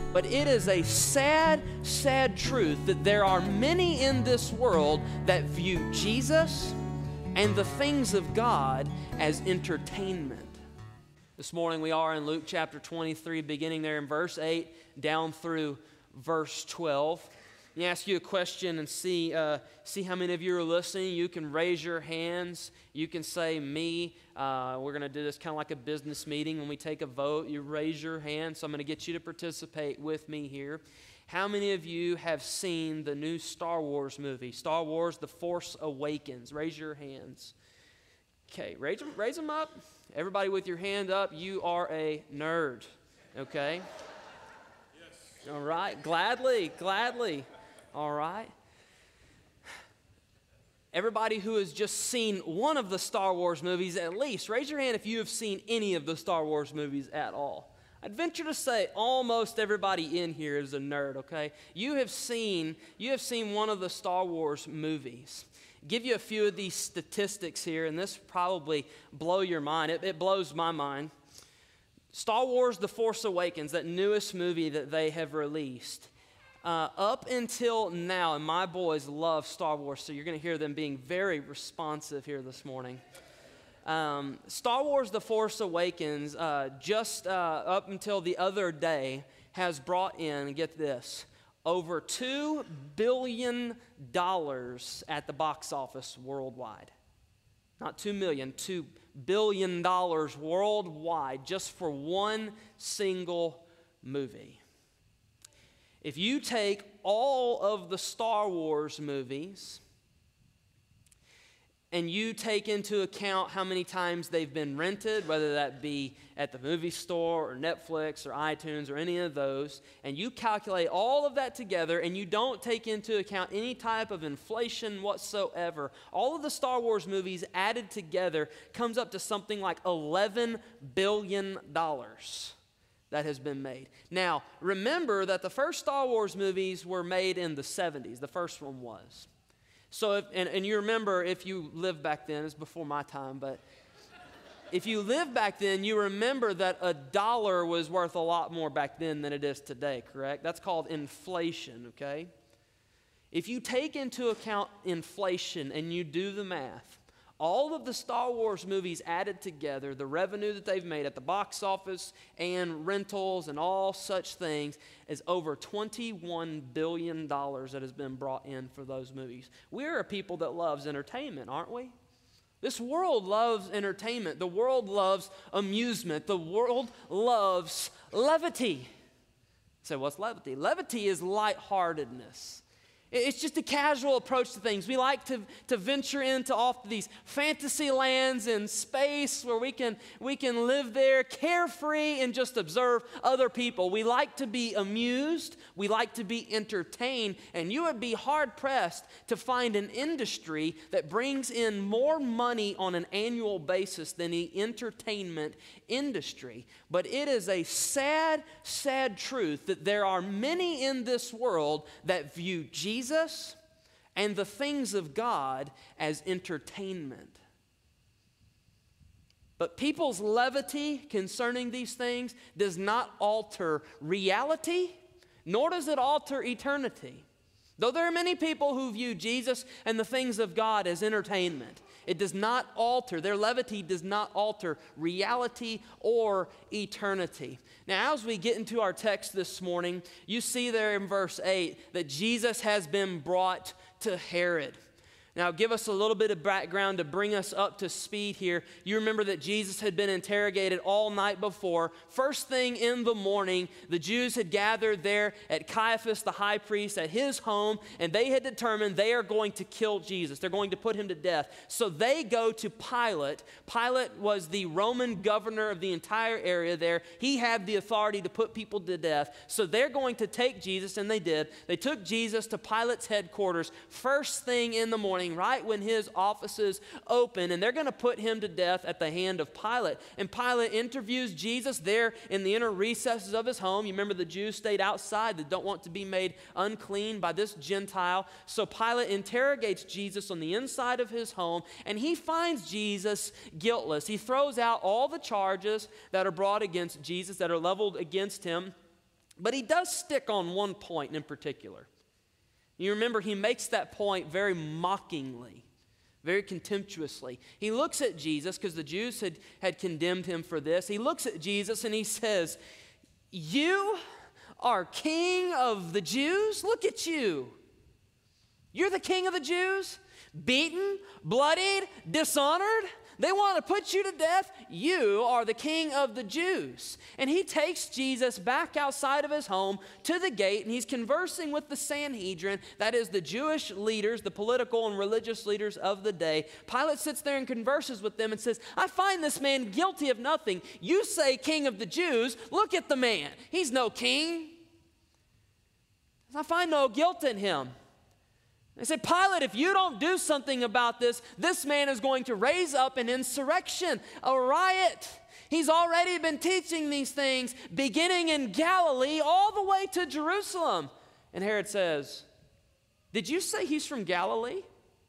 But it is a sad, sad truth that there are many in this world that view Jesus and the things of God as entertainment. This morning we are in Luke chapter 23, beginning there in verse 8 down through verse 12. Let me ask you a question and see how many of you are listening. You can raise your hands. You can say me. We're going to do this kind of like a business meeting. When we take a vote, you raise your hand. So I'm going to get you to participate with me here. How many of you have seen the new Star Wars movie, Star Wars: The Force Awakens? Raise your hands. Okay, raise them up. Everybody with your hand up, you are a nerd, okay? Yes. All right, gladly. All right. Everybody who has just seen one of the Star Wars movies at least, raise your hand if you have seen any of the Star Wars movies at all. I'd venture to say almost everybody in here is a nerd, okay? You have seen one of the Star Wars movies. Give you a few of these statistics here, and this probably blow your mind. It blows my mind. Star Wars: The Force Awakens, that newest movie that they have released, up until now, and my boys love Star Wars, so you're going to hear them being very responsive here this morning. Star Wars: The Force Awakens, just up until the other day, has brought in, get this, over $2 billion at the box office worldwide. Not 2 million, $2 billion worldwide just for one single movie. If you take all of the Star Wars movies and you take into account how many times they've been rented, whether that be at the movie store or Netflix or iTunes or any of those, and you calculate all of that together and you don't take into account any type of inflation whatsoever, all of the Star Wars movies added together comes up to something like $11 billion that has been made. Now, remember that the first Star Wars movies were made in the 70s. The first one was. So, and you remember, if you lived back then, it's before my time, but if you lived back then, you remember that $1 was worth a lot more back then than it is today, correct? That's called inflation, okay? If you take into account inflation and you do the math, all of the Star Wars movies added together, the revenue that they've made at the box office and rentals and all such things, is over $21 billion that has been brought in for those movies. We're a people that loves entertainment, aren't we? This world loves entertainment. The world loves amusement. The world loves levity. So what's levity? Levity is lightheartedness. It's just a casual approach to things. We like to venture into off these fantasy lands in space where we can live there carefree and just observe other people. We like to be amused. We like to be entertained. And you would be hard-pressed to find an industry that brings in more money on an annual basis than the entertainment industry. But it is a sad, sad truth that there are many in this world that view Jesus and the things of God as entertainment. But people's levity concerning these things does not alter reality, nor does it alter eternity. Though there are many people who view Jesus and the things of God as entertainment, it does not alter, their levity does not alter reality or eternity. Now, as we get into our text this morning, you see there in verse 8 that Jesus has been brought to Herod. Now, give us a little bit of background to bring us up to speed here. You remember that Jesus had been interrogated all night before. First thing in the morning, the Jews had gathered there at Caiaphas, the high priest, at his home, and they had determined they are going to kill Jesus. They're going to put him to death. So they go to Pilate. Pilate was the Roman governor of the entire area there. He had the authority to put people to death. So they're going to take Jesus, and they did. They took Jesus to Pilate's headquarters first thing in the morning, right when his offices open, and they're going to put him to death at the hand of Pilate. And Pilate interviews Jesus there in the inner recesses of his home. You remember the Jews stayed outside. They don't want to be made unclean by this Gentile. So Pilate interrogates Jesus on the inside of his home, and he finds Jesus guiltless. He throws out all the charges that are brought against Jesus, that are leveled against him. But he does stick on one point in particular. You remember, he makes that point very mockingly, very contemptuously. He looks at Jesus, because the Jews had condemned him for this. He looks at Jesus and he says, "You are king of the Jews? Look at you. You're the king of the Jews? Beaten, bloodied, dishonored? They want to put you to death. You are the king of the Jews." And he takes Jesus back outside of his home to the gate, and he's conversing with the Sanhedrin, that is the Jewish leaders, the political and religious leaders of the day. Pilate sits there and converses with them and says, "I find this man guilty of nothing. You say king of the Jews. Look at the man. He's no king. I find no guilt in him." They said, "Pilate, if you don't do something about this, this man is going to raise up an insurrection, a riot. He's already been teaching these things, beginning in Galilee all the way to Jerusalem." And Herod says, "Did you say he's from Galilee?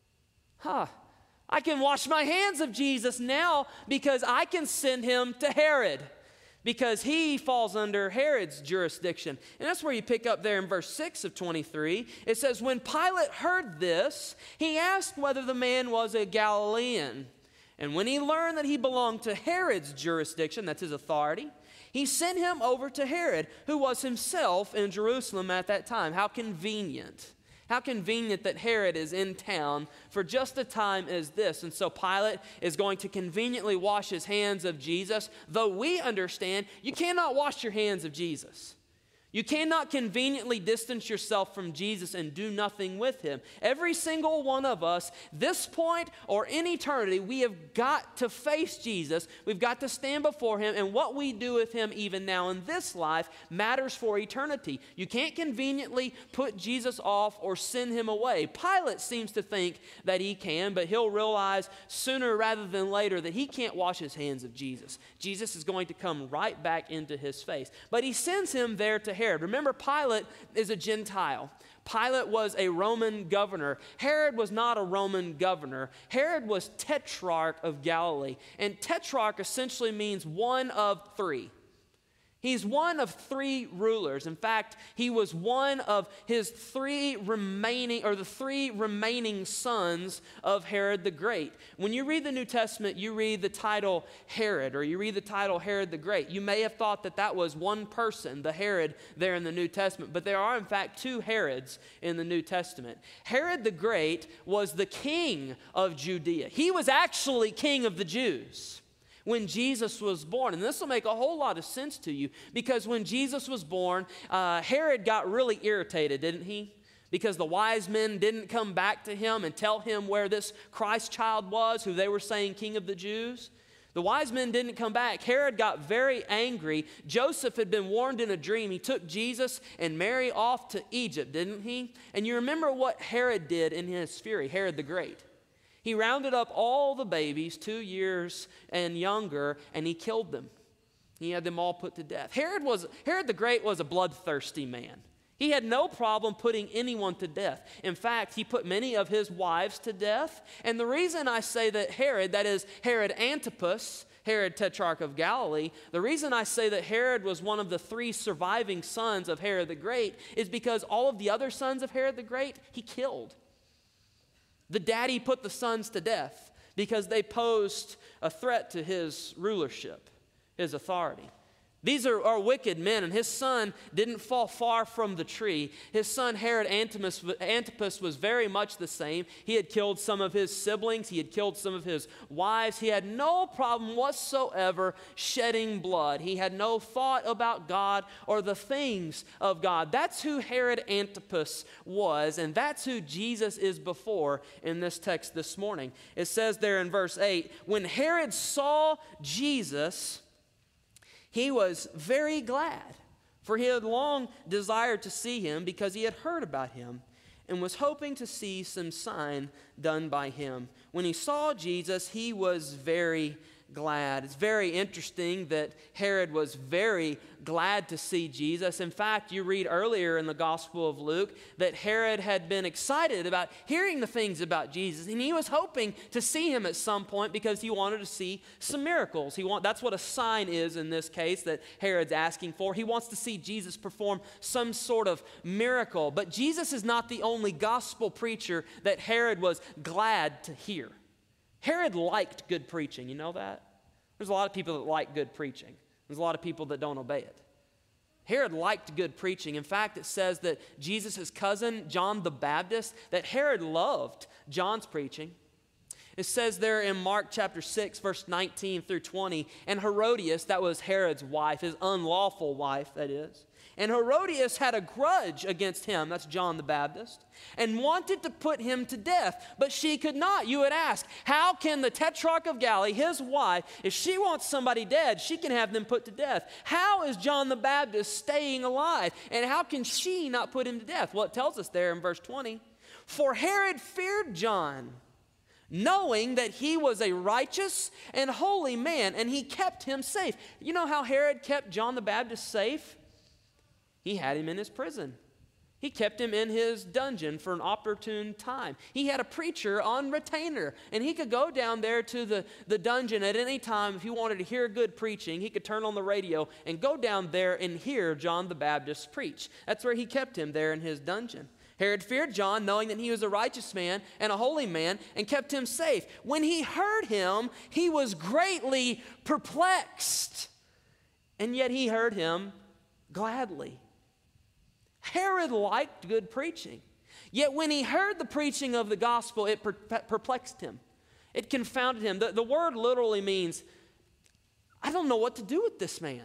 I can wash my hands of Jesus now, because I can send him to Herod, because he falls under Herod's jurisdiction." And that's where you pick up there in verse 6 of 23. It says, "When Pilate heard this, he asked whether the man was a Galilean. And when he learned that he belonged to Herod's jurisdiction," that's his authority, "he sent him over to Herod, who was himself in Jerusalem at that time." How convenient. How convenient that Herod is in town for just a time as this. And so Pilate is going to conveniently wash his hands of Jesus, though we understand you cannot wash your hands of Jesus. You cannot conveniently distance yourself from Jesus and do nothing with him. Every single one of us, this point or in eternity, we have got to face Jesus. We've got to stand before him, and what we do with him even now in this life matters for eternity. You can't conveniently put Jesus off or send him away. Pilate seems to think that he can, but he'll realize sooner rather than later that he can't wash his hands of Jesus. Jesus is going to come right back into his face. But he sends him there to Herod. Remember, Pilate is a Gentile. Pilate was a Roman governor. Herod was not a Roman governor. Herod was tetrarch of Galilee. And tetrarch essentially means one of three. He's one of three rulers. In fact, he was one of his the three remaining sons of Herod the Great. When you read the New Testament, you read the title Herod, or you read the title Herod the Great. You may have thought that that was one person, the Herod there in the New Testament, but there are in fact two Herods in the New Testament. Herod the Great was the king of Judea. He was actually king of the Jews when Jesus was born. And this will make a whole lot of sense to you, because when Jesus was born, Herod got really irritated, didn't he? Because the wise men didn't come back to him and tell him where this Christ child was, who they were saying king of the Jews. The wise men didn't come back. Herod got very angry. Joseph had been warned in a dream. He took Jesus and Mary off to Egypt, didn't he? And you remember what Herod did in his fury, Herod the Great. He rounded up all the babies 2 years and younger, and he killed them. He had them all put to death. Herod the Great was a bloodthirsty man. He had no problem putting anyone to death. In fact, he put many of his wives to death. And the reason I say that Herod, that is Herod Antipas, Herod Tetrarch of Galilee, the reason I say that Herod was one of the three surviving sons of Herod the Great is because all of the other sons of Herod the Great, he killed. The daddy put the sons to death because they posed a threat to his rulership, his authority. These are wicked men, and his son didn't fall far from the tree. His son Herod Antipas was very much the same. He had killed some of his siblings. He had killed some of his wives. He had no problem whatsoever shedding blood. He had no thought about God or the things of God. That's who Herod Antipas was, and that's who Jesus is before in this text this morning. It says there in verse 8, when Herod saw Jesus, he was very glad, for he had long desired to see him because he had heard about him and was hoping to see some sign done by him. When he saw Jesus, he was very glad. It's very interesting that Herod was very glad to see Jesus. In fact, you read earlier in the Gospel of Luke that Herod had been excited about hearing the things about Jesus, and he was hoping to see him at some point because he wanted to see some miracles. That's what a sign is in this case that Herod's asking for. He wants to see Jesus perform some sort of miracle. But Jesus is not the only gospel preacher that Herod was glad to hear. Herod liked good preaching. You know that? There's a lot of people that like good preaching. There's a lot of people that don't obey it. Herod liked good preaching. In fact, it says that Jesus' cousin, John the Baptist, that Herod loved John's preaching. It says there in Mark chapter 6, verse 19 through 20, and Herodias, that was Herod's wife, his unlawful wife, that is. And Herodias had a grudge against him, that's John the Baptist, and wanted to put him to death, but she could not. You would ask, how can the Tetrarch of Galilee, his wife, if she wants somebody dead, she can have them put to death? How is John the Baptist staying alive? And how can she not put him to death? Well, it tells us there in verse 20, for Herod feared John, knowing that he was a righteous and holy man, and he kept him safe. You know how Herod kept John the Baptist safe? He had him in his prison. He kept him in his dungeon for an opportune time. He had a preacher on retainer, and he could go down there to the dungeon at any time. If he wanted to hear good preaching, he could turn on the radio and go down there and hear John the Baptist preach. That's where he kept him, there in his dungeon. Herod feared John, knowing that he was a righteous man and a holy man, and kept him safe. When he heard him, he was greatly perplexed, and yet he heard him gladly. Herod liked good preaching, yet when he heard the preaching of the gospel, it perplexed him. It confounded him. The word literally means, I don't know what to do with this man.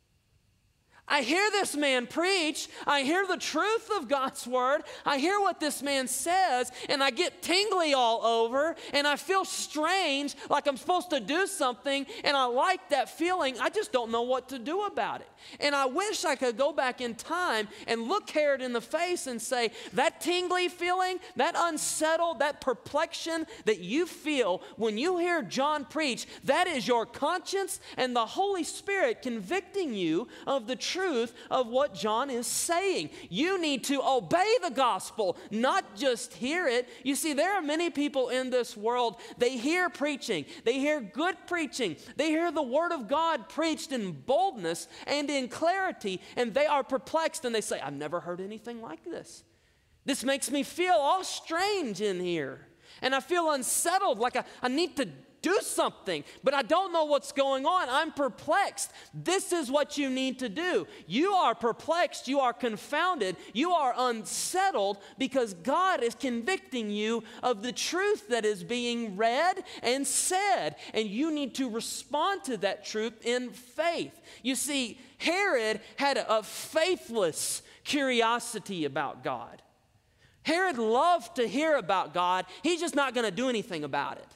I hear this man preach. I hear the truth of God's word. I hear what this man says, and I get tingly all over, and I feel strange, like I'm supposed to do something, and I like that feeling. I just don't know what to do about it. And I wish I could go back in time and look Herod in the face and say, that tingly feeling, that unsettled, that perplexion that you feel when you hear John preach, that is your conscience and the Holy Spirit convicting you of the truth of what John is saying. You need to obey the gospel, not just hear it. You see, there are many people in this world, they hear preaching, they hear good preaching, they hear the word of God preached in boldness and in clarity, and they are perplexed and they say, I've never heard anything like this. This makes me feel all strange in here, and I feel unsettled, like I need to do something, but I don't know what's going on. I'm perplexed. This is what you need to do. You are perplexed. You are confounded. You are unsettled because God is convicting you of the truth that is being read and said, and you need to respond to that truth in faith. You see, Herod had a faithless curiosity about God. Herod loved to hear about God. He's just not going to do anything about it.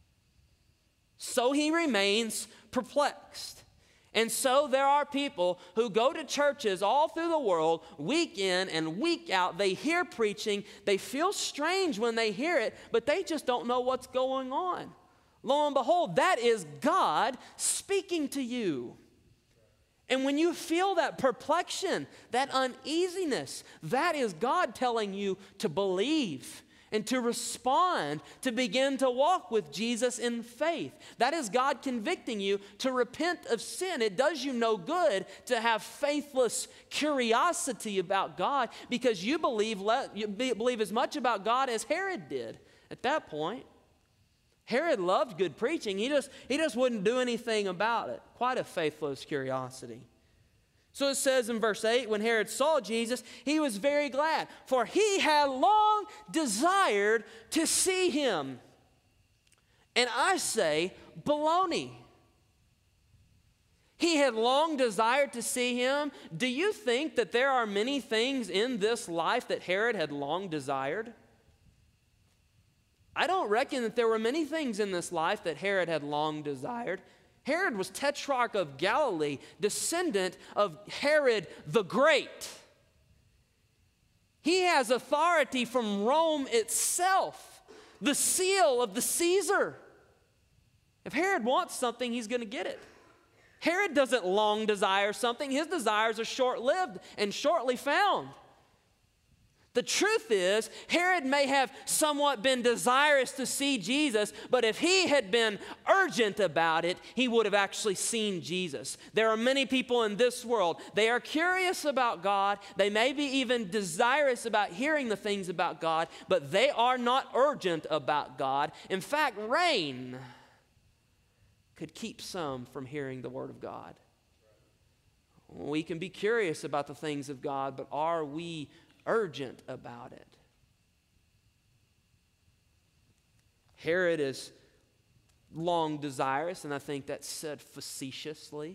So he remains perplexed. And so there are people who go to churches all through the world, week in and week out. They hear preaching. They feel strange when they hear it, but they just don't know what's going on. Lo and behold, that is God speaking to you. And when you feel that perplexion, that uneasiness, that is God telling you to believe and to respond, to begin to walk with Jesus in faith. That is God convicting you to repent of sin. It does you no good to have faithless curiosity about God because you believe as much about God as Herod did at that point. Herod loved good preaching. He just wouldn't do anything about it. Quite a faithless curiosity. So it says in verse 8, when Herod saw Jesus, he was very glad, for he had long desired to see him. And I say, baloney. He had long desired to see him. Do you think that there are many things in this life that Herod had long desired? I don't reckon that there were many things in this life that Herod had long desired. Herod was Tetrarch of Galilee, descendant of Herod the Great. He has authority from Rome itself, the seal of the Caesar. If Herod wants something, he's going to get it. Herod doesn't long desire something. His desires are short-lived and shortly found. The truth is, Herod may have somewhat been desirous to see Jesus, but if he had been urgent about it, he would have actually seen Jesus. There are many people in this world, they are curious about God, they may be even desirous about hearing the things about God, but they are not urgent about God. In fact, rain could keep some from hearing the Word of God. We can be curious about the things of God, but are we urgent about it? Herod is long desirous, and I think that's said facetiously.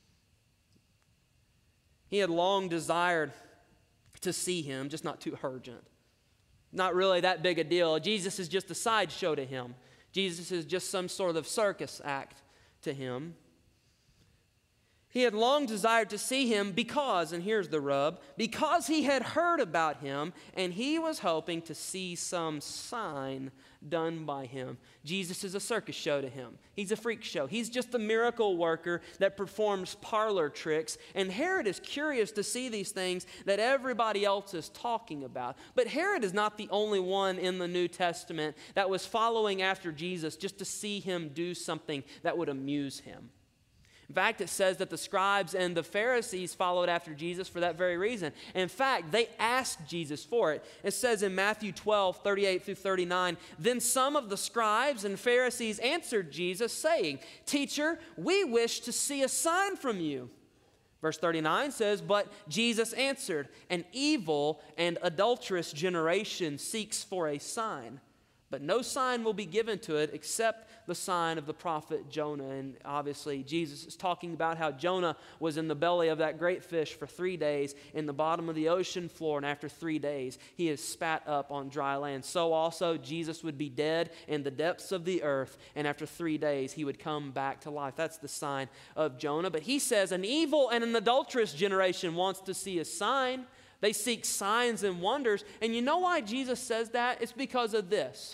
He had long desired to see him, just not too urgent. Not really that big a deal. Jesus is just a sideshow to him. Jesus is just some sort of circus act to him. He had long desired to see him because, and here's the rub, because he had heard about him and he was hoping to see some sign done by him. Jesus is a circus show to him. He's a freak show. He's just a miracle worker that performs parlor tricks. And Herod is curious to see these things that everybody else is talking about. But Herod is not the only one in the New Testament that was following after Jesus just to see him do something that would amuse him. In fact, it says that the scribes and the Pharisees followed after Jesus for that very reason. In fact, they asked Jesus for it. It says in Matthew 12, 38 through 39, "Then some of the scribes and Pharisees answered Jesus, saying, 'Teacher, we wish to see a sign from you.' Verse 39 says, 'But Jesus answered, an evil and adulterous generation seeks for a sign. But no sign will be given to it except the sign of the prophet Jonah.'" And obviously, Jesus is talking about how Jonah was in the belly of that great fish for 3 days in the bottom of the ocean floor. And after 3 days, he is spat up on dry land. So also, Jesus would be dead in the depths of the earth. And after 3 days, he would come back to life. That's the sign of Jonah. But he says an evil and an adulterous generation wants to see a sign. They seek signs and wonders. And you know why Jesus says that? It's because of this.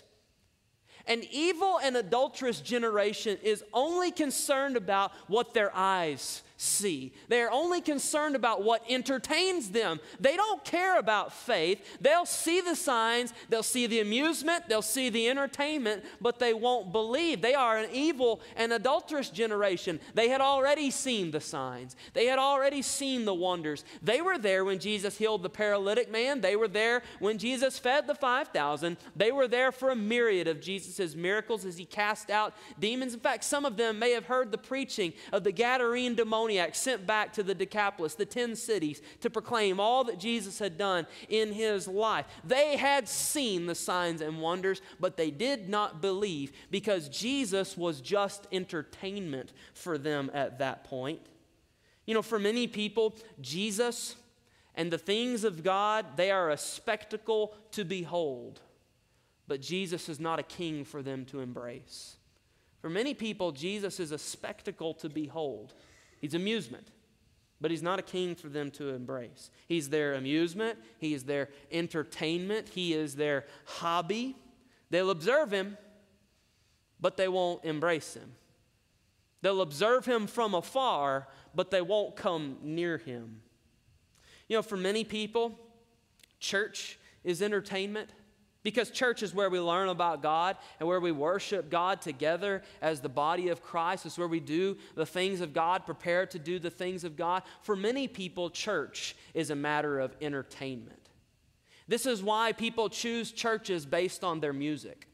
An evil and adulterous generation is only concerned about what their eyes see. They are only concerned about what entertains them. They don't care about faith. They'll see the signs, they'll see the amusement, they'll see the entertainment, but they won't believe. They are an evil and adulterous generation. They had already seen the signs. They had already seen the wonders. They were there when Jesus healed the paralytic man. They were there when Jesus fed the 5,000. They were there for a myriad of Jesus' miracles as he cast out demons. In fact, some of them may have heard the preaching of the Gadarene demoniac sent back to the Decapolis, the 10 cities, to proclaim all that Jesus had done in his life. They had seen the signs and wonders, but they did not believe because Jesus was just entertainment for them at that point. You know, for many people, Jesus and the things of God, they are a spectacle to behold, but Jesus is not a king for them to embrace. For many people, Jesus is a spectacle to behold. He's amusement, but he's not a king for them to embrace. He's their amusement. He is their entertainment. He is their hobby. They'll observe him, but they won't embrace him. They'll observe him from afar, but they won't come near him. You know, for many people, church is entertainment. Because church is where we learn about God and where we worship God together as the body of Christ. It's where we do the things of God, prepare to do the things of God. For many people, church is a matter of entertainment. This is why people choose churches based on their music.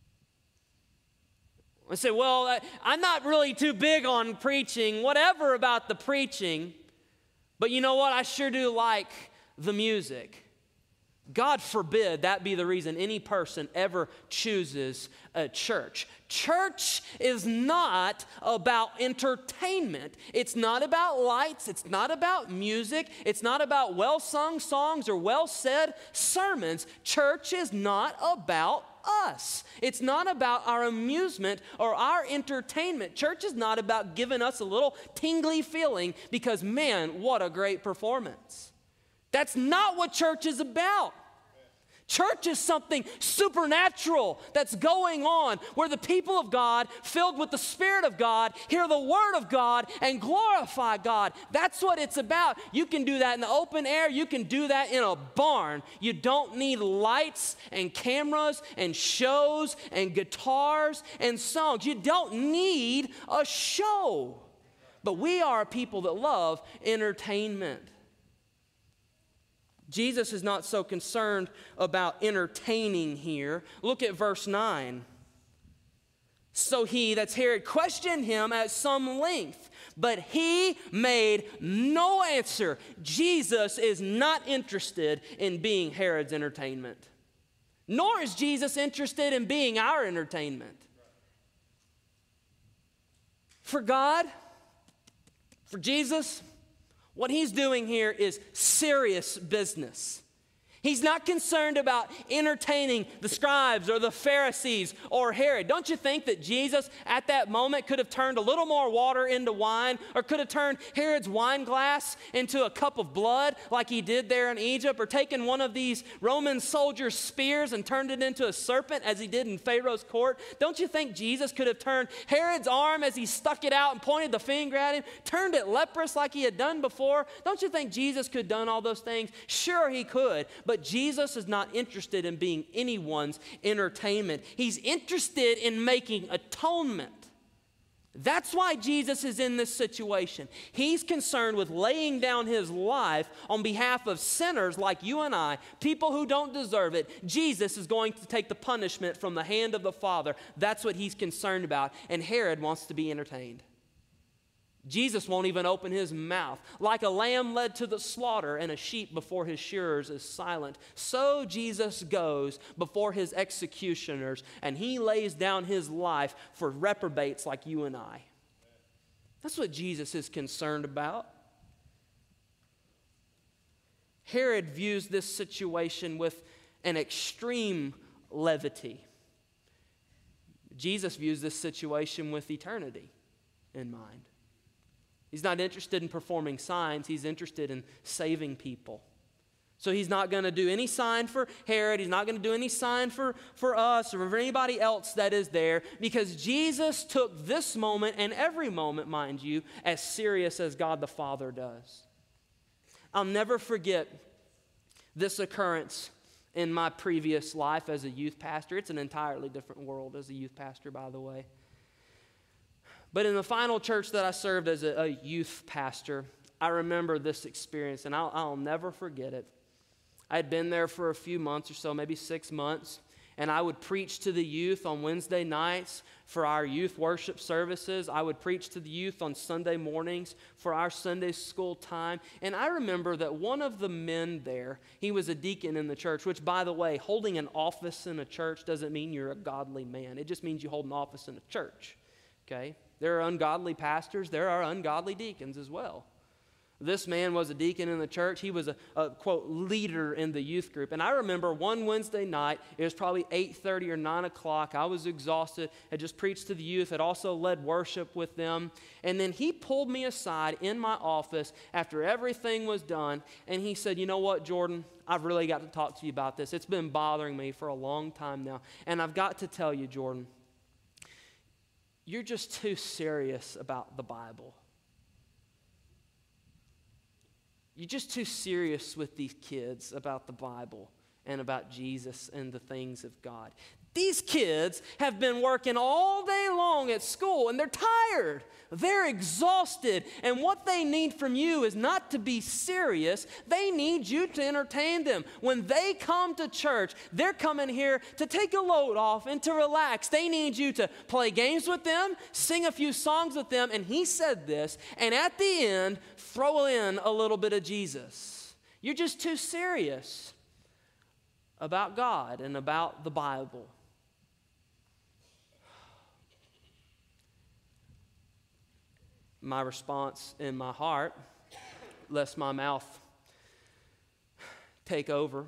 I say, well, I'm not really too big on preaching, whatever about the preaching, but you know what? I sure do like the music. God forbid that be the reason any person ever chooses a church. Church is not about entertainment. It's not about lights. It's not about music. It's not about well-sung songs or well-said sermons. Church is not about us. It's not about our amusement or our entertainment. Church is not about giving us a little tingly feeling because, man, what a great performance. That's not what church is about. Church is something supernatural that's going on where the people of God, filled with the Spirit of God, hear the Word of God and glorify God. That's what it's about. You can do that in the open air. You can do that in a barn. You don't need lights and cameras and shows and guitars and songs. You don't need a show. But we are a people that love entertainment. Jesus is not so concerned about entertaining here. Look at verse 9. So he, that's Herod, questioned him at some length, but he made no answer. Jesus is not interested in being Herod's entertainment, nor is Jesus interested in being our entertainment. For God, for Jesus, what he's doing here is serious business. He's not concerned about entertaining the scribes or the Pharisees or Herod. Don't you think that Jesus at that moment could have turned a little more water into wine, or could have turned Herod's wine glass into a cup of blood like he did there in Egypt, or taken one of these Roman soldiers' spears and turned it into a serpent as he did in Pharaoh's court? Don't you think Jesus could have turned Herod's arm as he stuck it out and pointed the finger at him, turned it leprous like he had done before? Don't you think Jesus could have done all those things? Sure, he could, but Jesus is not interested in being anyone's entertainment. He's interested in making atonement. That's why Jesus is in this situation. He's concerned with laying down his life on behalf of sinners like you and I, people who don't deserve it. Jesus is going to take the punishment from the hand of the Father. That's what he's concerned about, and Herod wants to be entertained. Jesus won't even open his mouth. Like a lamb led to the slaughter and a sheep before his shearers is silent, so Jesus goes before his executioners, and he lays down his life for reprobates like you and I. That's what Jesus is concerned about. Herod views this situation with an extreme levity. Jesus views this situation with eternity in mind. He's not interested in performing signs. He's interested in saving people. So he's not going to do any sign for Herod. He's not going to do any sign for us or for anybody else that is there, because Jesus took this moment, and every moment, mind you, as serious as God the Father does. I'll never forget this occurrence in my previous life as a youth pastor. It's an entirely different world as a youth pastor, by the way. But in the final church that I served as a youth pastor, I remember this experience, and I'll never forget it. I had been there for a few months or so, maybe 6 months, and I would preach to the youth on Wednesday nights for our youth worship services. I would preach to the youth on Sunday mornings for our Sunday school time. And I remember that one of the men there, he was a deacon in the church, which, by the way, holding an office in a church doesn't mean you're a godly man. It just means you hold an office in a church, okay? There are ungodly pastors. There are ungodly deacons as well. This man was a deacon in the church. He was a quote, leader in the youth group. And I remember one Wednesday night, it was probably 8:30 or 9 o'clock. I was exhausted, had just preached to the youth, had also led worship with them. And then he pulled me aside in my office after everything was done, and he said, "You know what, Jordan? I've really got to talk to you about this. It's been bothering me for a long time now. And I've got to tell you, Jordan, you're just too serious about the Bible. You're just too serious with these kids about the Bible and about Jesus and the things of God. These kids have been working all day long at school, and they're tired. They're exhausted. And what they need from you is not to be serious. They need you to entertain them. When they come to church, they're coming here to take a load off and to relax. They need you to play games with them, sing a few songs with them." And he said this, and at the end, throw in a little bit of Jesus. You're just too serious about God and about the Bible. My response in my heart, lest my mouth take over,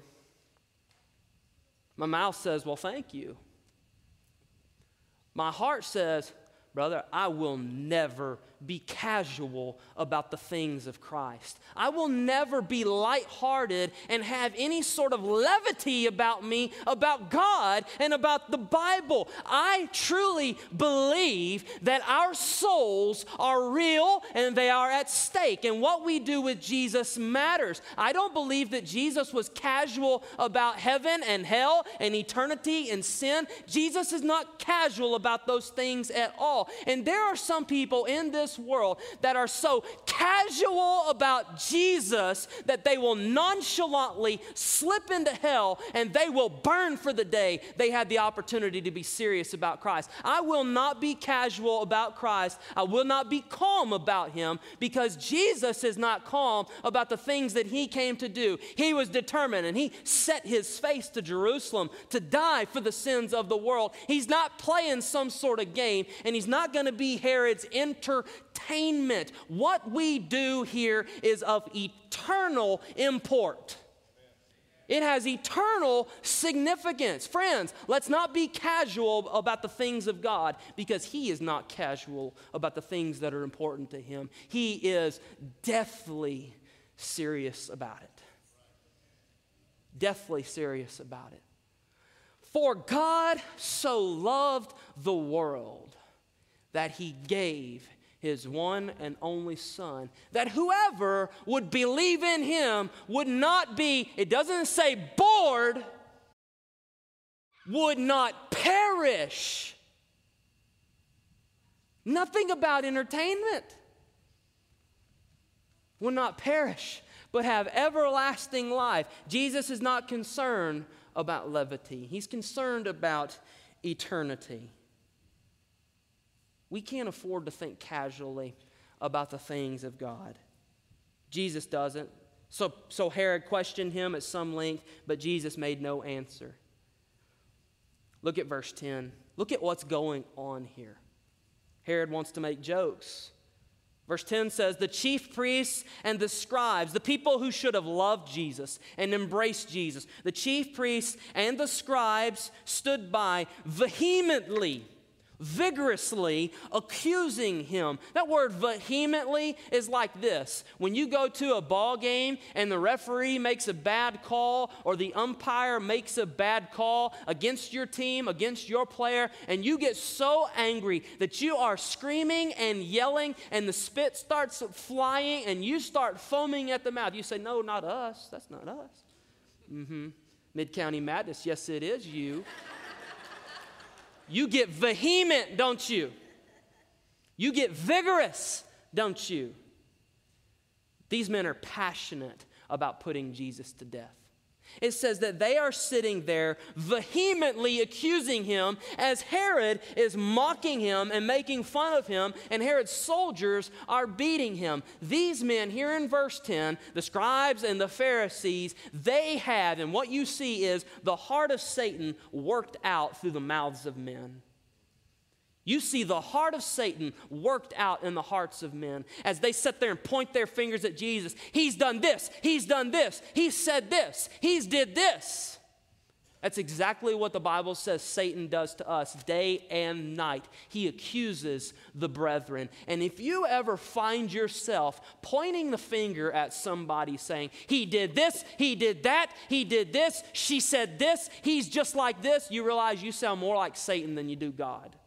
my mouth says, "Well, thank you." My heart says, brother, I will never be casual about the things of Christ. I will never be lighthearted and have any sort of levity about me, about God, and about the Bible. I truly believe that our souls are real and they are at stake, and what we do with Jesus matters. I don't believe that Jesus was casual about heaven and hell and eternity and sin. Jesus is not casual about those things at all. And there are some people in this world that are so casual about Jesus that they will nonchalantly slip into hell and they will burn for the day they had the opportunity to be serious about Christ. I will not be casual about Christ. I will not be calm about him, because Jesus is not calm about the things that he came to do. He was determined, and he set his face to Jerusalem to die for the sins of the world. He's not playing some sort of game, and he's not going to be Herod's entertainment. What we do here is of eternal import. It has eternal significance. Friends, let's not be casual about the things of God, because he is not casual about the things that are important to him. He is deathly serious about it. Deathly serious about it. For God so loved the world that he gave his one and only Son, that whoever would believe in him would not be, it doesn't say bored, would not perish. Nothing about entertainment. Would not perish, but have everlasting life. Jesus is not concerned about levity. He's concerned about eternity. We can't afford to think casually about the things of God. Jesus doesn't. So Herod questioned him at some length, but Jesus made no answer. Look at verse 10. Look at what's going on here. Herod wants to make jokes. Verse 10 says, the chief priests and the scribes, the people who should have loved Jesus and embraced Jesus, the chief priests and the scribes stood by vehemently, vigorously accusing him. That word vehemently is like this. When you go to a ball game and the referee makes a bad call, or the umpire makes a bad call against your team, against your player, and you get so angry that you are screaming and yelling and the spit starts flying and you start foaming at the mouth. You say, no, not us. That's not us. Mid-County Madness, yes, it is you. You get vehement, don't you? You get vigorous, don't you? These men are passionate about putting Jesus to death. It says that they are sitting there vehemently accusing him as Herod is mocking him and making fun of him, and Herod's soldiers are beating him. These men here in verse 10, the scribes and the Pharisees, they had, and what you see is the heart of Satan worked out through the mouths of men. You see the heart of Satan worked out in the hearts of men as they sit there and point their fingers at Jesus. He's done this. He's done this. He's said this. He's did this. That's exactly what the Bible says Satan does to us day and night. He accuses the brethren. And if you ever find yourself pointing the finger at somebody saying, he did this, he did that, he did this, she said this, he's just like this, you realize you sound more like Satan than you do God.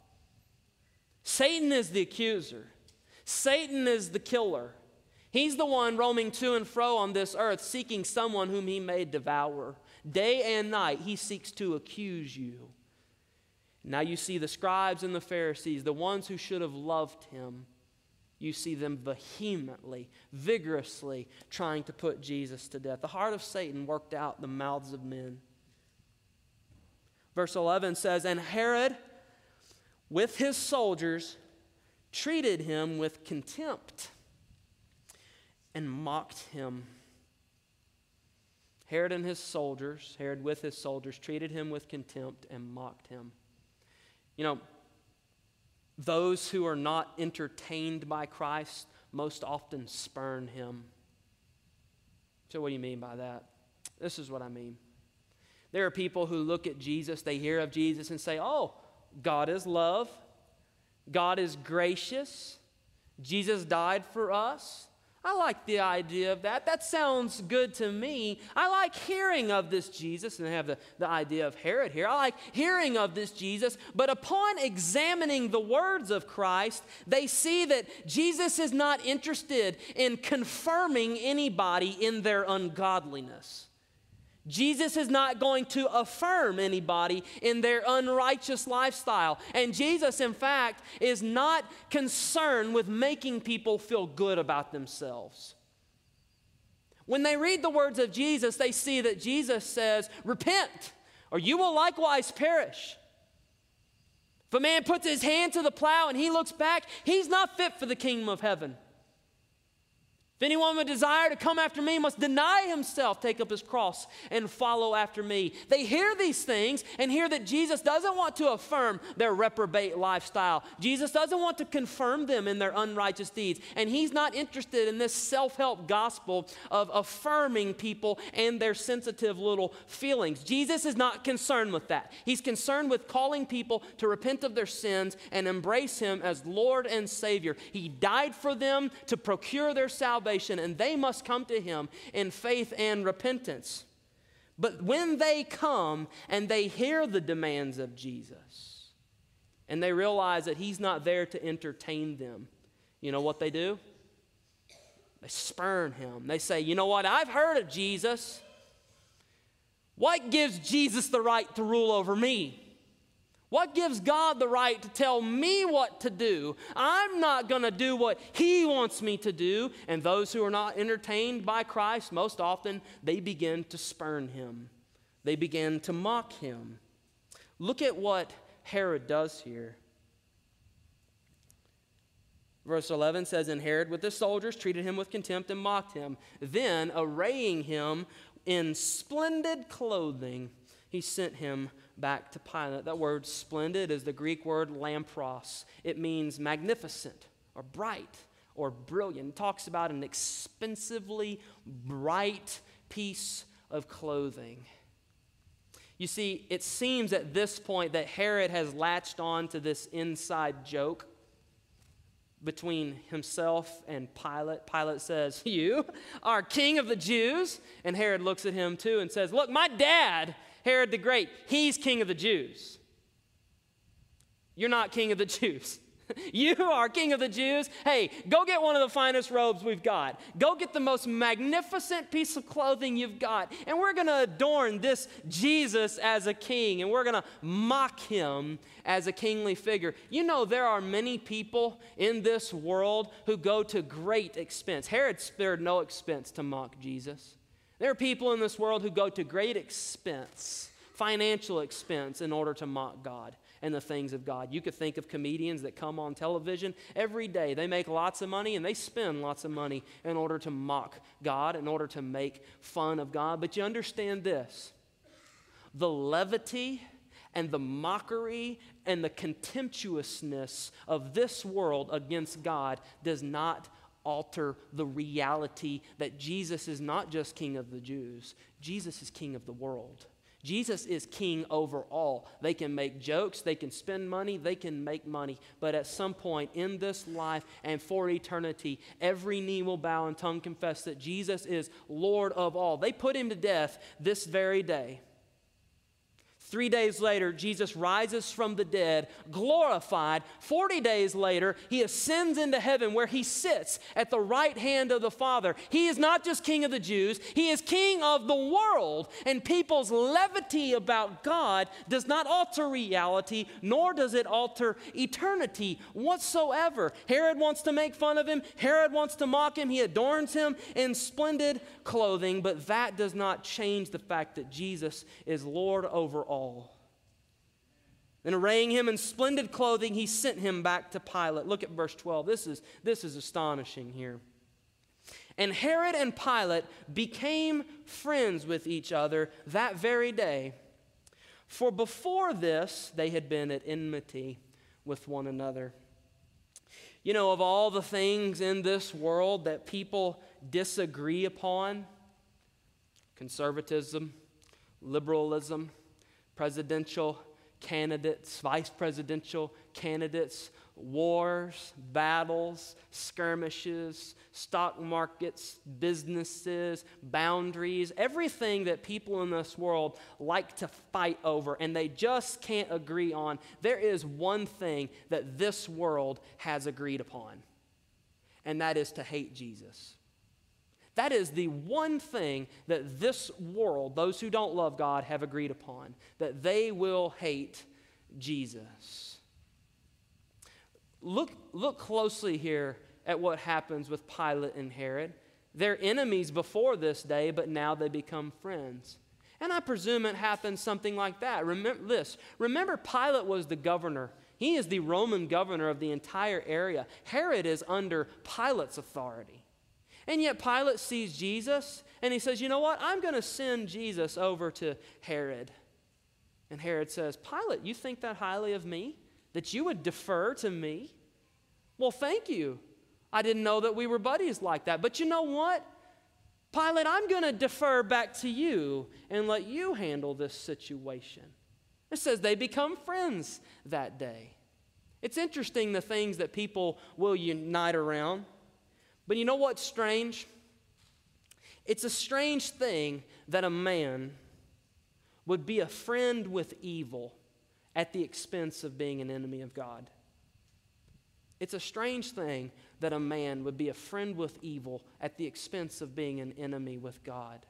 Satan is the accuser. Satan is the killer. He's the one roaming to and fro on this earth, seeking someone whom he may devour. Day and night, he seeks to accuse you. Now you see the scribes and the Pharisees, the ones who should have loved him. You see them vehemently, vigorously trying to put Jesus to death. The heart of Satan worked out the mouths of men. Verse 11 says, and Herod, with his soldiers, treated him with contempt and mocked him. Herod with his soldiers, treated him with contempt and mocked him. You know, those who are not entertained by Christ most often spurn him. So what do you mean by that? This is what I mean. There are people who look at Jesus, they hear of Jesus and say, oh, God is love. God is gracious. Jesus died for us. I like the idea of that. That sounds good to me. I like hearing of this Jesus, and I have the idea of Herod here. I like hearing of this Jesus, but upon examining the words of Christ, they see that Jesus is not interested in confirming anybody in their ungodliness. Jesus is not going to affirm anybody in their unrighteous lifestyle. And Jesus, in fact, is not concerned with making people feel good about themselves. When they read the words of Jesus, they see that Jesus says, repent, or you will likewise perish. If a man puts his hand to the plow and he looks back, he's not fit for the kingdom of heaven. If anyone would desire to come after me must deny himself, take up his cross, and follow after me. They hear these things and hear that Jesus doesn't want to affirm their reprobate lifestyle. Jesus doesn't want to confirm them in their unrighteous deeds. And he's not interested in this self-help gospel of affirming people and their sensitive little feelings. Jesus is not concerned with that. He's concerned with calling people to repent of their sins and embrace him as Lord and Savior. He died for them to procure their salvation, and they must come to him in faith and repentance. But when they come and they hear the demands of Jesus and they realize that he's not there to entertain them, you know what they do? They spurn him. They say, you know what, I've heard of Jesus. What gives Jesus the right to rule over me? What gives God the right to tell me what to do? I'm not going to do what he wants me to do. And those who are not entertained by Christ, most often, they begin to spurn him. They begin to mock him. Look at what Herod does here. Verse 11 says, and Herod with his soldiers treated him with contempt and mocked him. Then, arraying him in splendid clothing, he sent him back to Pilate. That word splendid is the Greek word lampros. It means magnificent or bright or brilliant. It talks about an expensively bright piece of clothing. You see, it seems at this point that Herod has latched on to this inside joke between himself and Pilate. Pilate says, you are king of the Jews. And Herod looks at him too and says, look, my dad, Herod the Great, he's king of the Jews. You're not king of the Jews. You are king of the Jews. Hey, go get one of the finest robes we've got. Go get the most magnificent piece of clothing you've got. And we're going to adorn this Jesus as a king. And we're going to mock him as a kingly figure. You know, there are many people in this world who go to great expense. Herod spared no expense to mock Jesus. There are people in this world who go to great expense, financial expense, in order to mock God and the things of God. You could think of comedians that come on television every day. They make lots of money and they spend lots of money in order to mock God, in order to make fun of God. But you understand this: the levity and the mockery and the contemptuousness of this world against God does not alter the reality that Jesus is not just king of the Jews. Jesus is king of the world. Jesus is king over all. They can make jokes, they can spend money, they can make money, but at some point in this life and for eternity, every knee will bow and tongue confess that Jesus is Lord of all. They put him to death this very day. 3 days later, Jesus rises from the dead, glorified. 40 days later, he ascends into heaven where he sits at the right hand of the Father. He is not just king of the Jews, he is king of the world. And people's levity about God does not alter reality, nor does it alter eternity whatsoever. Herod wants to make fun of him. Herod wants to mock him. He adorns him in splendid clothing, but that does not change the fact that Jesus is Lord over all. And arraying him in splendid clothing, he sent him back to Pilate. Look at verse 12. This is astonishing here. And Herod and Pilate became friends with each other that very day. For before this, they had been at enmity with one another. You know, of all the things in this world that people disagree upon, conservatism, liberalism, presidential candidates, vice presidential candidates, wars, battles, skirmishes, stock markets, businesses, boundaries, everything that people in this world like to fight over and they just can't agree on. There is one thing that this world has agreed upon, and that is to hate Jesus. That is the one thing that this world, those who don't love God, have agreed upon, that they will hate Jesus. Look closely here at what happens with Pilate and Herod. They're enemies before this day, but now they become friends. And I presume it happens something like that. Remember this. Remember, Pilate was the governor. He is the Roman governor of the entire area. Herod is under Pilate's authority. And yet Pilate sees Jesus, and he says, you know what? I'm going to send Jesus over to Herod. And Herod says, Pilate, you think that highly of me? That you would defer to me? Well, thank you. I didn't know that we were buddies like that. But you know what? Pilate, I'm going to defer back to you and let you handle this situation. It says they become friends that day. It's interesting the things that people will unite around. But you know what's strange? It's a strange thing that a man would be a friend with evil at the expense of being an enemy of God. It's a strange thing that a man would be a friend with evil at the expense of being an enemy with God.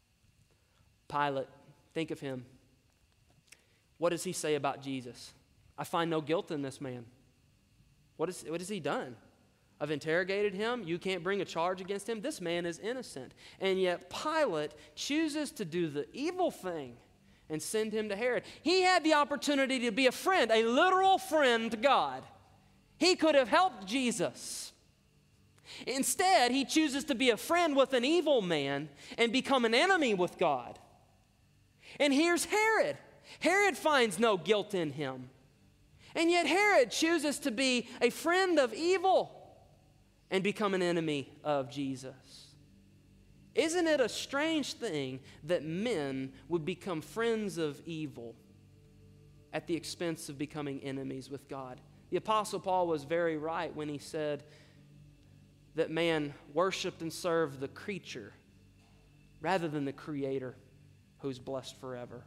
Pilate, think of him. What does he say about Jesus? I find no guilt in this man. What has he done? I've interrogated him. You can't bring a charge against him. This man is innocent. And yet Pilate chooses to do the evil thing and send him to Herod. He had the opportunity to be a friend, a literal friend to God. He could have helped Jesus. Instead, he chooses to be a friend with an evil man and become an enemy with God. And here's Herod. Herod finds no guilt in him. And yet Herod chooses to be a friend of evil and become an enemy of Jesus. Isn't it a strange thing that men would become friends of evil at the expense of becoming enemies with God? The Apostle Paul was very right when he said that man worshiped and served the creature rather than the Creator who's blessed forever.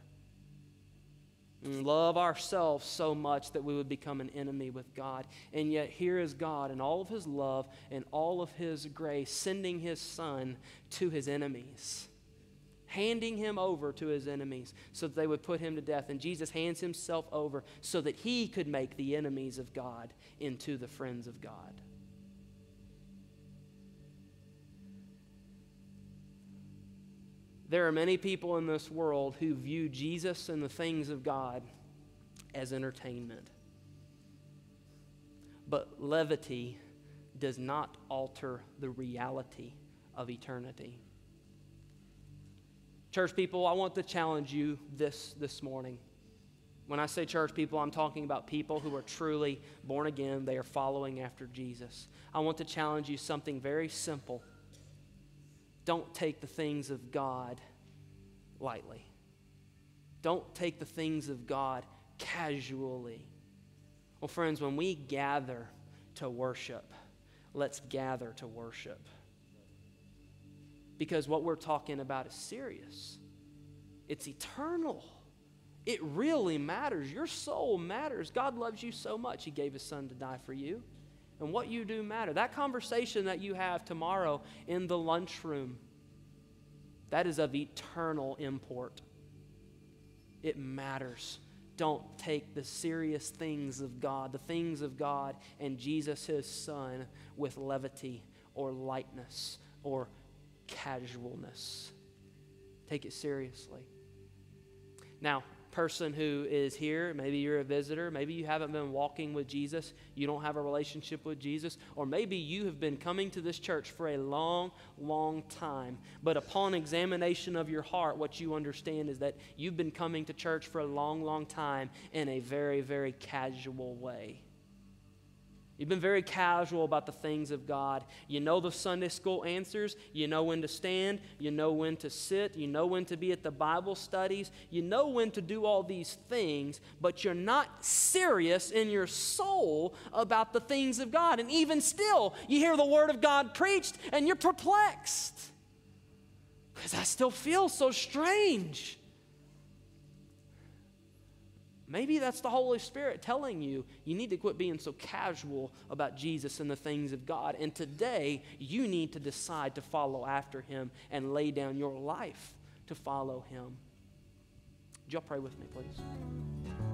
And love ourselves so much that we would become an enemy with God. And yet here is God in all of his love and all of his grace sending his Son to his enemies, handing him over to his enemies so that they would put him to death. And Jesus hands himself over so that he could make the enemies of God into the friends of God. There are many people in this world who view Jesus and the things of God as entertainment. But levity does not alter the reality of eternity. Church people, I want to challenge you this morning. When I say church people, I'm talking about people who are truly born again. They are following after Jesus. I want to challenge you something very simple. Don't take the things of God lightly. Don't take the things of God casually. Well, friends, when we gather to worship, let's gather to worship. Because what we're talking about is serious. It's eternal. It really matters. Your soul matters. God loves you so much, He gave His Son to die for you. And what you do matter. That conversation that you have tomorrow in the lunchroom, that is of eternal import. It matters. Don't take the serious things of God, the things of God and Jesus, His Son, with levity or lightness or casualness. Take it seriously. Now, person who is here, maybe you're a visitor, maybe you haven't been walking with Jesus, you don't have a relationship with Jesus, or maybe you have been coming to this church for a long, long time, but upon examination of your heart, what you understand is that you've been coming to church for a long, long time in a very, very casual way. You've been very casual about the things of God. You know the Sunday school answers. You know when to stand. You know when to sit. You know when to be at the Bible studies. You know when to do all these things, but you're not serious in your soul about the things of God. And even still, you hear the Word of God preached and you're perplexed. Because that still feels so strange. Maybe that's the Holy Spirit telling you need to quit being so casual about Jesus and the things of God. And today, you need to decide to follow after him and lay down your life to follow him. Would y'all pray with me, please?